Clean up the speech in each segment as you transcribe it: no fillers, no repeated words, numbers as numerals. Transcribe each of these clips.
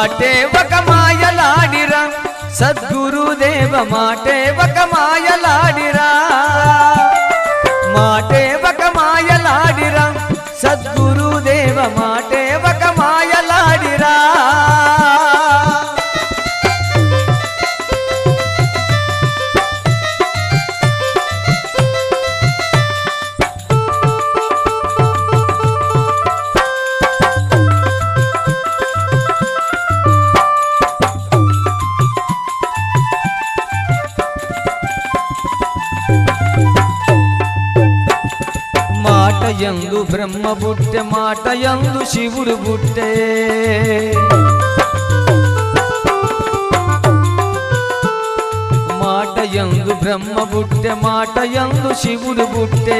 మాటే ఒక మాయలాడిరా సద్గురుదేవ మాటే ఒక మాయలాడిరా మాటే ఒక మాయలాడిరా సద్గురుదేవ మాటే ఒక మాయలాడిరా మాటయందు బ్రహ్మ బుట్టె మాటయందు శివుడు బుట్టె మాటయందు బ్రహ్మ బుట్టె మాటయందు శివుడు బుట్టె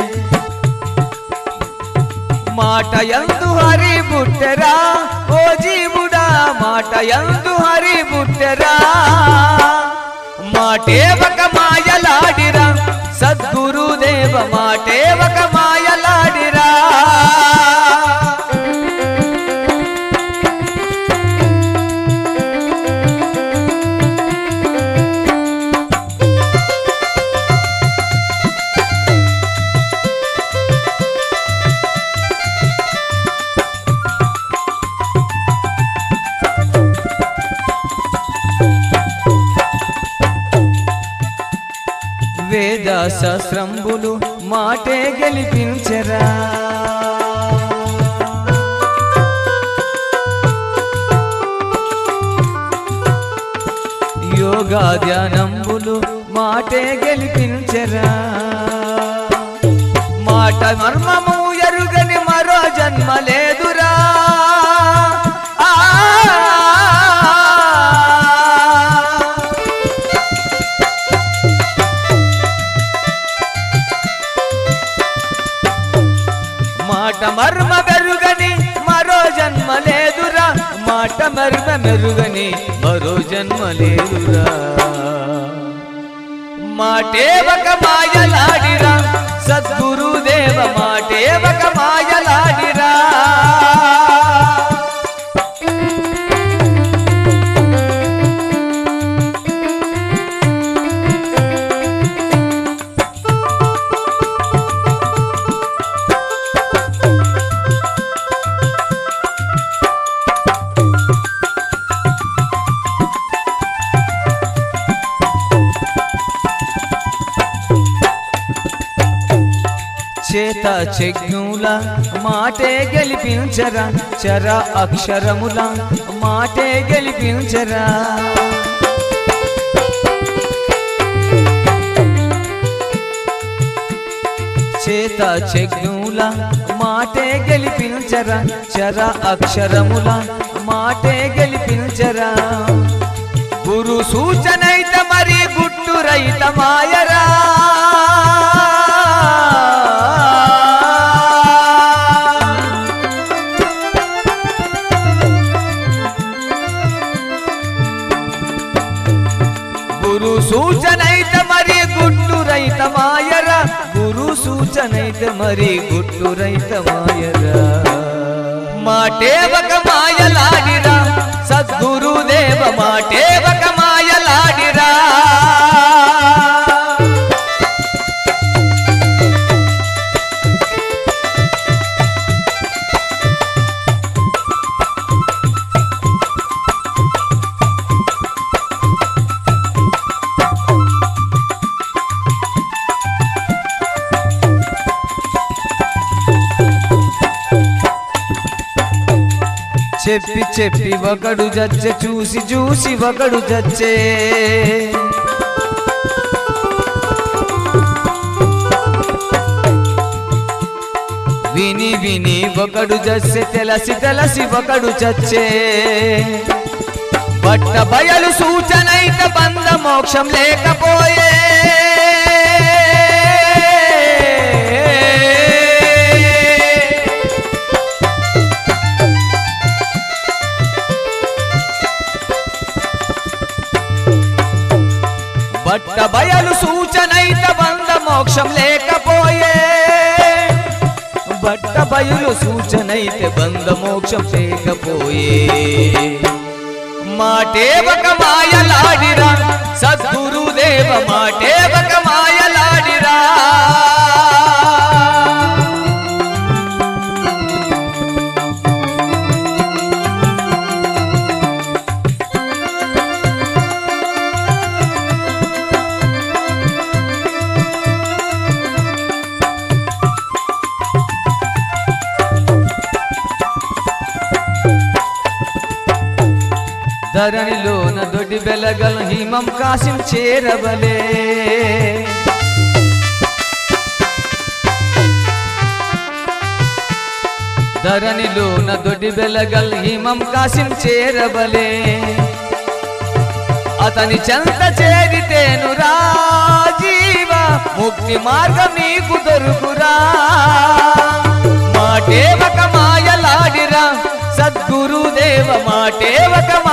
మాటయందు హరి బుట్టెరా ఓ జీవుడా మాటయందు హరి బుట్టెరా మాటే ఒక మాయలాడిరా సద్గురుదేవ మాటే ఒక మాయలాడిరా వేద సహస్రంబులు మాటే గెలిపించరా యోగా ధ్యానంబులు మాటే గెలిపించరా మాట మర్మము ఎరుగని మరో జన్మ లేదురా మాట మర్మ మెరుగని మరో జన్మ లేదురా మాట మర్మ మెరుగని మరో జన్మ లేదురా మాటే ఒక మాయలాడిరా సద్గురుదేవ మాటే ఒక మాయలాడిరా చేత చెగ్నుల మాటే గెలిపించరా చర అక్షరముల మాటే గెలిపించరా చేత చెగ్నుల మాటే గెలిపించరా చర అక్షరముల మాటే గెలిపించరా గురు సూచనైత మరి గుట్టు రైత మాయరా గురు సూచనైత మరి గుట్టు రైత మాయరా గురు సూచనైత మరి గుట్టు రైత మాయరా మాటే ఒక మాయలాడిరా సద్గురుదేవ మాటే ఒక మాయలాడిరా చెప్పి చెప్పి ఒకడు జచ్చే చూసి చూసి ఒకడు జచ్చే విని విని ఒకడు జచ్చే తెలసి తెలసి ఒకడు చచ్చే బట్ట బయలు సూచనైత బంధ మోక్షం లేకపోయే బట్ట బయలు సూచనైత బంధ మోక్షం లేకపోయే బట్ట బయలు సూచనైతే బంధ మోక్షం లేకపోయే మాటే ఒక మాయలాడిరా సద్గురుదేవ మాటే ఒక మాయలాడిరా ధరణిలోన దొడ్డి బెలగల్ హిమం కాసిం చేరబలే ధరణిలోన దొడ్డి బెలగల్ హిమం కాసిం చేరబలే అతని చెంత చేరితేను రాజీవ ముక్తి మార్గం నీకు దొరుకురా మాటే ఒక మాయలాడిరా సద్గురుదేవ మాటే ఒక